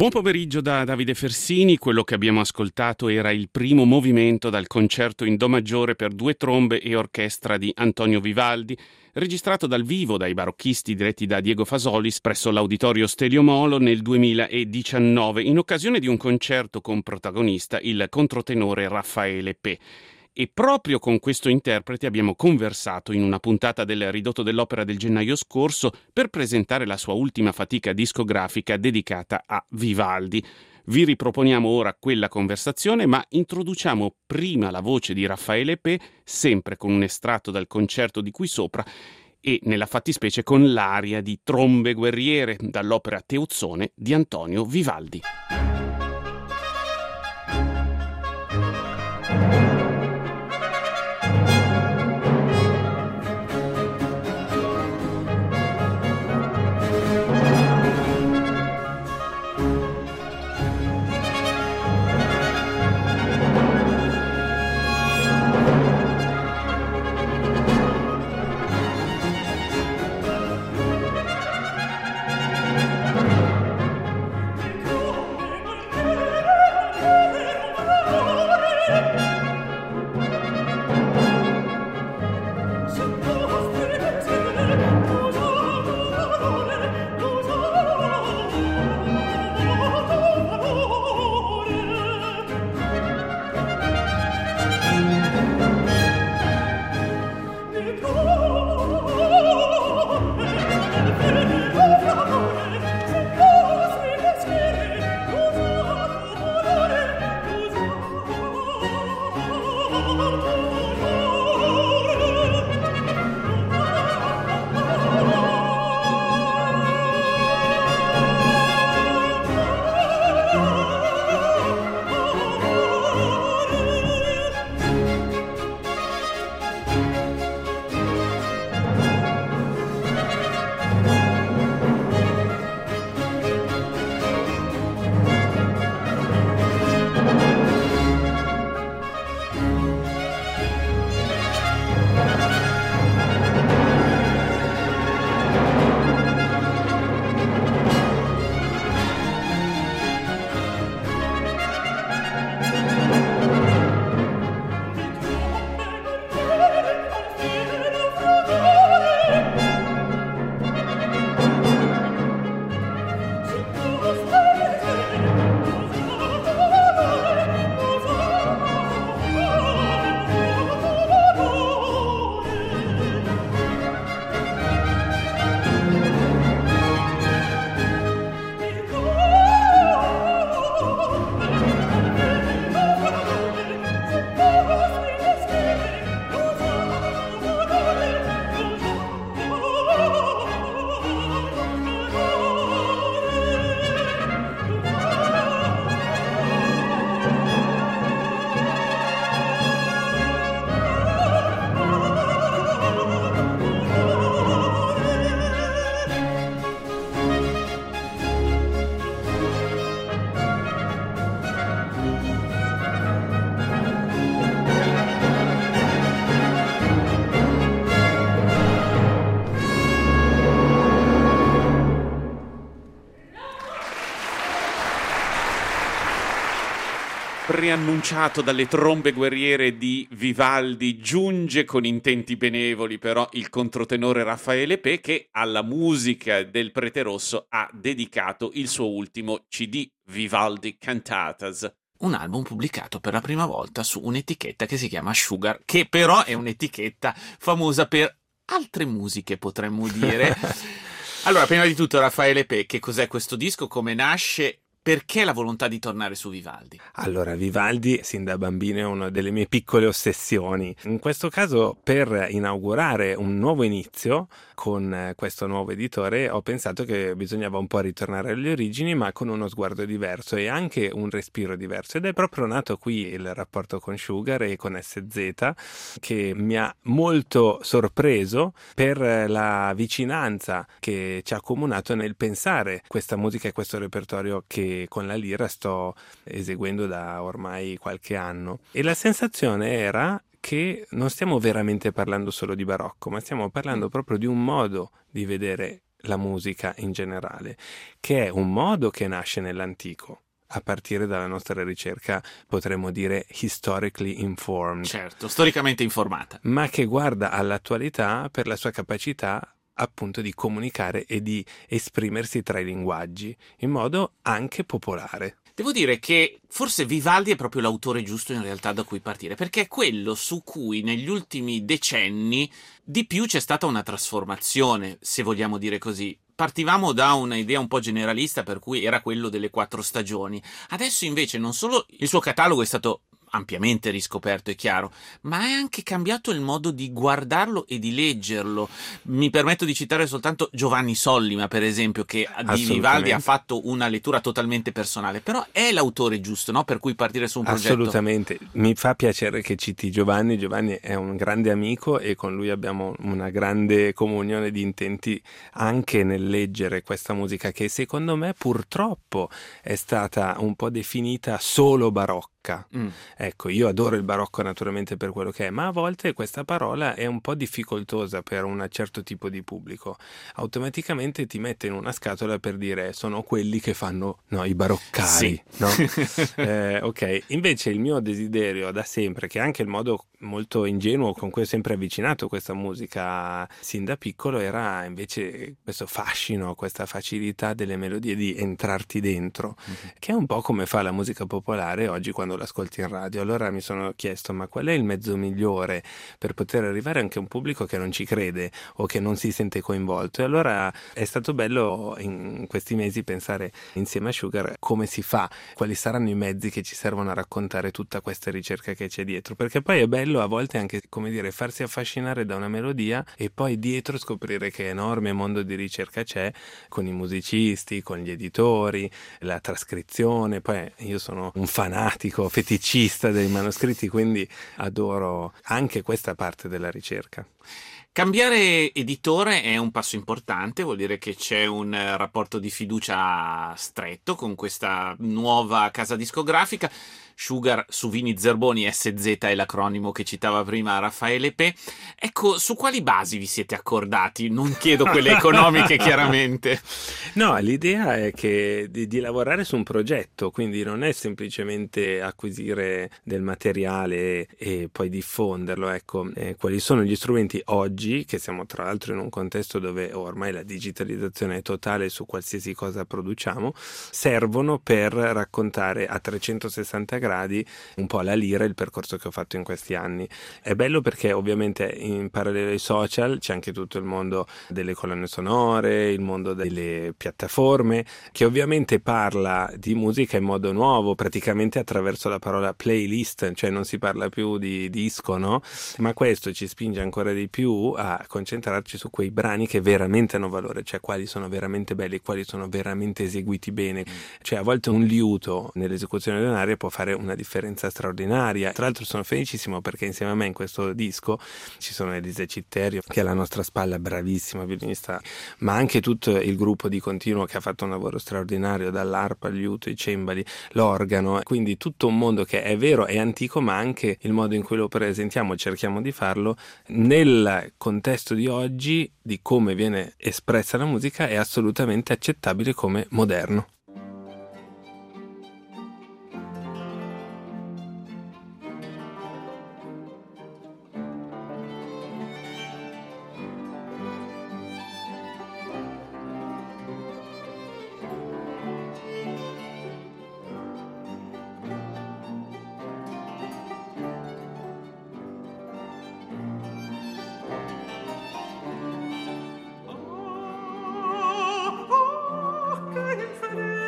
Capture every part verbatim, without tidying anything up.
Buon pomeriggio da Davide Fersini. Quello che abbiamo ascoltato era il primo movimento dal concerto in Do maggiore per due trombe e orchestra di Antonio Vivaldi, registrato dal vivo dai barocchisti diretti da Diego Fasolis presso l'Auditorio Stelio Molo nel duemiladiciannove, in occasione di un concerto con protagonista il controtenore Raffaele Pe. E proprio con questo interprete abbiamo conversato in una puntata del Ridotto dell'Opera del gennaio scorso per presentare la sua ultima fatica discografica dedicata a Vivaldi. Vi riproponiamo ora quella conversazione, ma introduciamo prima la voce di Raffaele Pe, sempre con un estratto dal concerto di qui sopra, e nella fattispecie con l'aria di Trombe guerriere dall'opera Teuzzone di Antonio Vivaldi. Preannunciato dalle trombe guerriere di Vivaldi, giunge con intenti benevoli però il controtenore Raffaele Pe, che alla musica del Prete Rosso ha dedicato il suo ultimo C D, Vivaldi Cantatas. Un album pubblicato per la prima volta su un'etichetta che si chiama Sugar, che però è un'etichetta famosa per altre musiche, potremmo dire. Allora, prima di tutto, Raffaele Pe, che cos'è questo disco, come nasce? Perché la volontà di tornare su Vivaldi? Allora, Vivaldi sin da bambino è una delle mie piccole ossessioni. In questo caso, per inaugurare un nuovo inizio con questo nuovo editore, ho pensato che bisognava un po' ritornare alle origini, ma con uno sguardo diverso e anche un respiro diverso. Ed è proprio nato qui il rapporto con Sugar e con S Z, che mi ha molto sorpreso per la vicinanza che ci ha accomunato nel pensare questa musica e questo repertorio che con la lira sto eseguendo da ormai qualche anno. E la sensazione era che non stiamo veramente parlando solo di barocco, ma stiamo parlando proprio di un modo di vedere la musica in generale, che è un modo che nasce nell'antico. A partire dalla nostra ricerca potremmo dire historically informed. Certo, storicamente informata. Ma che guarda all'attualità per la sua capacità appunto di comunicare e di esprimersi tra i linguaggi in modo anche popolare. Devo dire che forse Vivaldi è proprio l'autore giusto in realtà da cui partire, perché è quello su cui negli ultimi decenni di più c'è stata una trasformazione, se vogliamo dire così. Partivamo da un'idea un po' generalista per cui era quello delle quattro stagioni. Adesso invece non solo il suo catalogo è stato ampiamente riscoperto, è chiaro, ma è anche cambiato il modo di guardarlo e di leggerlo. Mi permetto di citare soltanto Giovanni Sollima, per esempio, che di Vivaldi ha fatto una lettura totalmente personale, però è l'autore giusto, no? Per cui partire su un progetto. Assolutamente, mi fa piacere che citi Giovanni. Giovanni è un grande amico e con lui abbiamo una grande comunione di intenti anche nel leggere questa musica che secondo me purtroppo è stata un po' definita solo barocca. Mm. Ecco, io adoro il barocco naturalmente per quello che è, ma a volte questa parola è un po' difficoltosa per un certo tipo di pubblico. Automaticamente ti mette in una scatola per dire sono quelli che fanno no, i baroccari, sì. no? eh, ok, invece il mio desiderio da sempre, che è anche il modo molto ingenuo con cui ho sempre avvicinato questa musica sin da piccolo, era invece questo fascino, questa facilità delle melodie di entrarti dentro, mm-hmm. che è un po' come fa la musica popolare oggi quando l'ascolti in radio. Allora mi sono chiesto ma qual è il mezzo migliore per poter arrivare anche a un pubblico che non ci crede o che non si sente coinvolto, e allora è stato bello in questi mesi pensare insieme a Sugar come si fa, quali saranno i mezzi che ci servono a raccontare tutta questa ricerca che c'è dietro, perché poi è bello a volte anche, come dire, farsi affascinare da una melodia e poi dietro scoprire che enorme mondo di ricerca c'è con i musicisti, con gli editori, la trascrizione. Poi io sono un fanatico feticista dei manoscritti, quindi adoro anche questa parte della ricerca. Cambiare editore è un passo importante, vuol dire che c'è un rapporto di fiducia stretto con questa nuova casa discografica. Sugar su Vini Zerboni, S Z è l'acronimo che citava prima Raffaele Pe. Ecco, su quali basi vi siete accordati? Non chiedo quelle economiche, chiaramente. No, l'idea è che di, di lavorare su un progetto, quindi non è semplicemente acquisire del materiale e poi diffonderlo. Ecco, eh, quali sono gli strumenti oggi, che siamo tra l'altro in un contesto dove ormai la digitalizzazione è totale su qualsiasi cosa produciamo, servono per raccontare a trecentosessanta gradi un po' alla lira il percorso che ho fatto in questi anni. È bello perché ovviamente in parallelo ai social c'è anche tutto il mondo delle colonne sonore, il mondo delle piattaforme, che ovviamente parla di musica in modo nuovo, praticamente attraverso la parola playlist, cioè non si parla più di disco, no? Ma questo ci spinge ancora di più a concentrarci su quei brani che veramente hanno valore, cioè quali sono veramente belli, quali sono veramente eseguiti bene. Cioè a volte un liuto nell'esecuzione di un'aria può fare una differenza straordinaria. Tra l'altro sono felicissimo perché insieme a me in questo disco ci sono Elisa Citterio, che è alla nostra spalla, bravissima violinista, ma anche tutto il gruppo di continuo che ha fatto un lavoro straordinario, dall'arpa, il liuto, i cembali, l'organo, quindi tutto un mondo che è vero, è antico, ma anche il modo in cui lo presentiamo, cerchiamo di farlo nel contesto di oggi, di come viene espressa la musica, è assolutamente accettabile come moderno. Che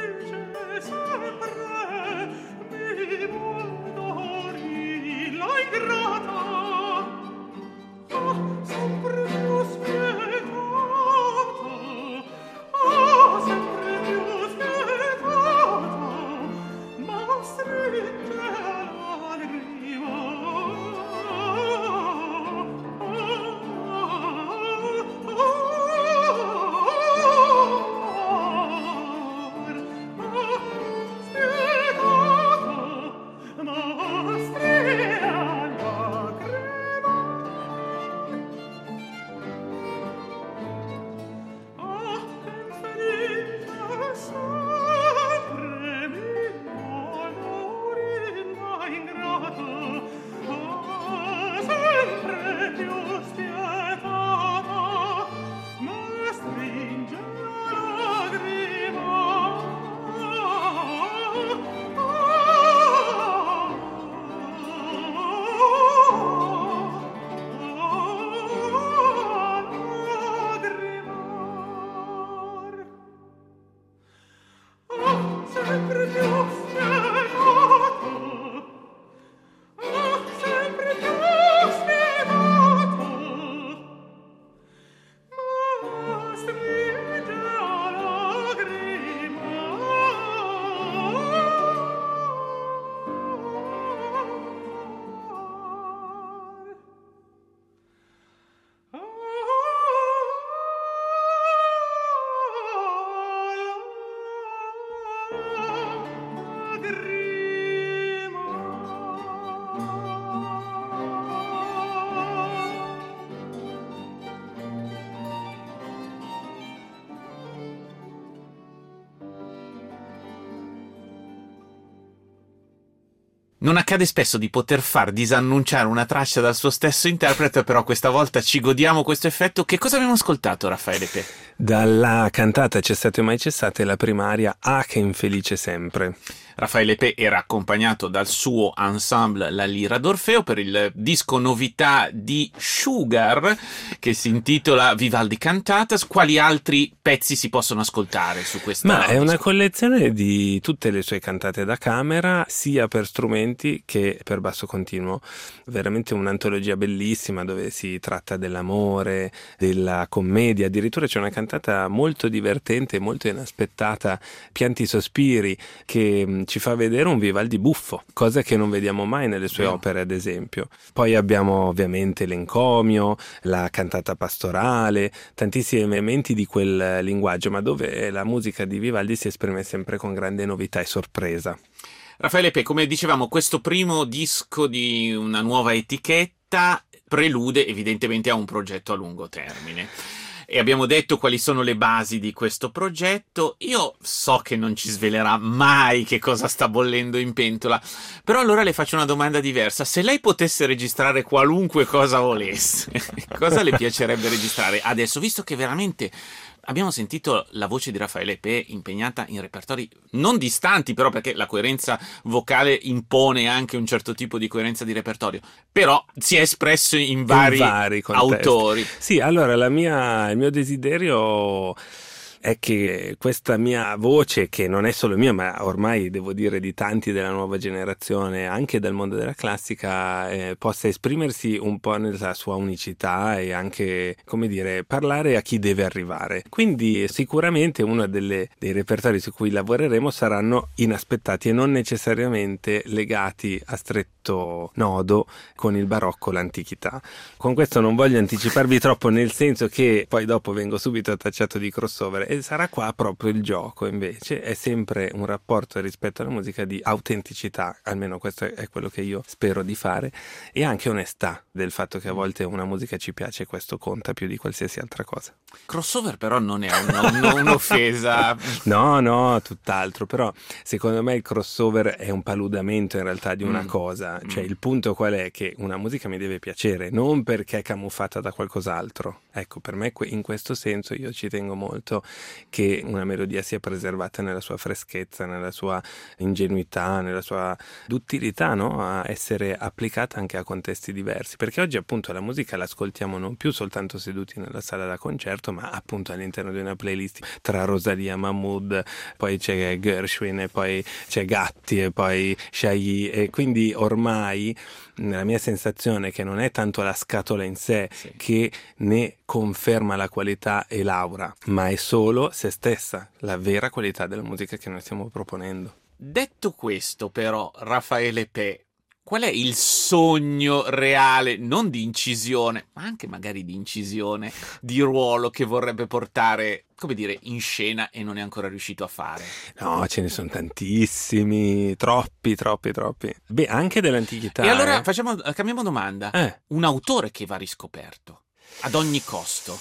Non accade spesso di poter far disannunciare una traccia dal suo stesso interprete, però questa volta ci godiamo questo effetto. Che cosa abbiamo ascoltato, Raffaele Pe? Dalla cantata Cessate mai cessate, la primaria Ah che infelice sempre. Raffaele Pe era accompagnato dal suo ensemble La Lira d'Orfeo per il disco novità di Sugar che si intitola Vivaldi Cantatas. Quali altri pezzi si possono ascoltare su questa? Ma è disco? una collezione di tutte le sue cantate da camera, sia per strumenti che per basso continuo. Veramente un'antologia bellissima dove si tratta dell'amore, della commedia. Addirittura c'è una cantata molto divertente, molto inaspettata, Pianti sospiri, che ci fa vedere un Vivaldi buffo, cosa che non vediamo mai nelle sue no. opere, ad esempio. Poi abbiamo ovviamente l'encomio, la cantata pastorale, tantissimi elementi di quel linguaggio, ma dove la musica di Vivaldi si esprime sempre con grande novità e sorpresa. Raffaele Pe, come dicevamo, questo primo disco di una nuova etichetta prelude evidentemente a un progetto a lungo termine. E abbiamo detto quali sono le basi di questo progetto. Io so che non ci svelerà mai che cosa sta bollendo in pentola, però allora le faccio una domanda diversa. Se lei potesse registrare qualunque cosa volesse, cosa le piacerebbe registrare adesso, visto che veramente abbiamo sentito la voce di Raffaele Pe impegnata in repertori non distanti, però, perché la coerenza vocale impone anche un certo tipo di coerenza di repertorio, però si è espresso in vari, in vari autori. Sì, allora la mia, il mio desiderio è che questa mia voce, che non è solo mia, ma ormai devo dire di tanti della nuova generazione, anche dal mondo della classica, eh, possa esprimersi un po' nella sua unicità e anche, come dire, parlare a chi deve arrivare. Quindi sicuramente uno delle, dei repertori su cui lavoreremo saranno inaspettati e non necessariamente legati a stretto nodo con il barocco o l'antichità. Con questo non voglio anticiparvi troppo, nel senso che poi dopo vengo subito tacciato di crossover, e sarà qua proprio il gioco. Invece è sempre un rapporto rispetto alla musica di autenticità, almeno questo è quello che io spero di fare, e anche onestà del fatto che a volte una musica ci piace e questo conta più di qualsiasi altra cosa. Crossover però non è una, una, un'offesa. No, no, tutt'altro, però secondo me il crossover è un paludamento in realtà di una mm. cosa, cioè mm. il punto qual è? Che una musica mi deve piacere, non perché è camuffata da qualcos'altro. Ecco, per me in questo senso io ci tengo molto che una melodia sia preservata nella sua freschezza, nella sua ingenuità, nella sua duttilità, no? A essere applicata anche a contesti diversi, perché oggi appunto la musica l'ascoltiamo non più soltanto seduti nella sala da concerto, ma appunto all'interno di una playlist tra Rosalia, Mahmood, poi c'è Gershwin e poi c'è Gatti e poi Chailly, e quindi ormai la mia sensazione è che non è tanto la scatola in sé sì. che ne conferma la qualità e l'aura, ma è solo se stessa, la vera qualità della musica che noi stiamo proponendo. Detto questo, però, Raffaele Pe, qual è il sogno reale, non di incisione, ma anche magari di incisione, di ruolo che vorrebbe portare, come dire, in scena e non è ancora riuscito a fare? No, ce ne sono tantissimi, troppi, troppi, troppi. Beh, anche dell'antichità. E allora eh. facciamo, cambiamo domanda. Eh. Un autore che va riscoperto ad ogni costo.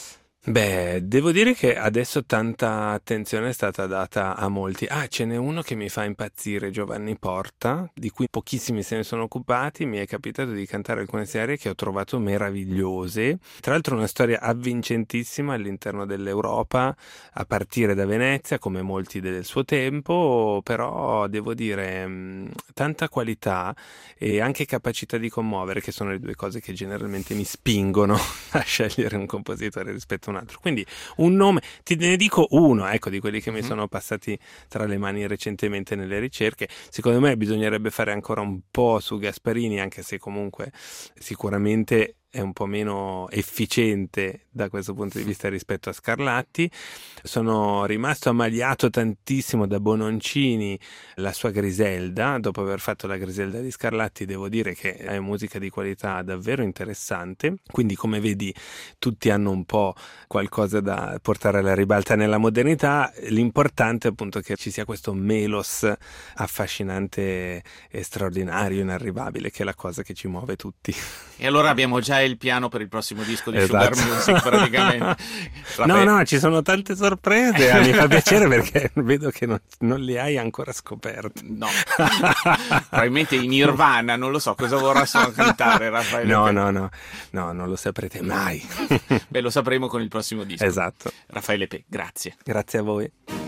Beh, devo dire che adesso tanta attenzione è stata data a molti. Ah, ce n'è uno che mi fa impazzire, Giovanni Porta, di cui pochissimi se ne sono occupati. Mi è capitato di cantare alcune serie che ho trovato meravigliose. Tra l'altro una storia avvincentissima all'interno dell'Europa, a partire da Venezia, come molti del suo tempo, però devo dire mh, tanta qualità e anche capacità di commuovere, che sono le due cose che generalmente mi spingono a scegliere un compositore rispetto a un altro. Quindi un nome, ti ne dico uno, ecco, di quelli che mi sono passati tra le mani recentemente nelle ricerche. Secondo me bisognerebbe fare ancora un po' su Gasparini, anche se comunque sicuramente è un po' meno efficiente da questo punto di vista rispetto a Scarlatti. Sono rimasto ammaliato tantissimo da Bononcini, la sua Griselda. Dopo aver fatto la Griselda di Scarlatti devo dire che è musica di qualità davvero interessante, quindi come vedi tutti hanno un po' qualcosa da portare alla ribalta nella modernità. L'importante è appunto che ci sia questo melos affascinante e straordinario, inarrivabile, che è la cosa che ci muove tutti. E allora abbiamo già il piano per il prossimo disco di Esatto. Sugar Music praticamente. No, no, ci sono tante sorprese, mi fa piacere perché vedo che non, non le hai ancora scoperte. No, probabilmente in Nirvana, non lo so cosa vorrà cantare Raffaele. No, Pe- no, no, no, non lo saprete mai. Beh, lo sapremo con il prossimo disco. Esatto. Raffaele Pe, grazie. Grazie a voi.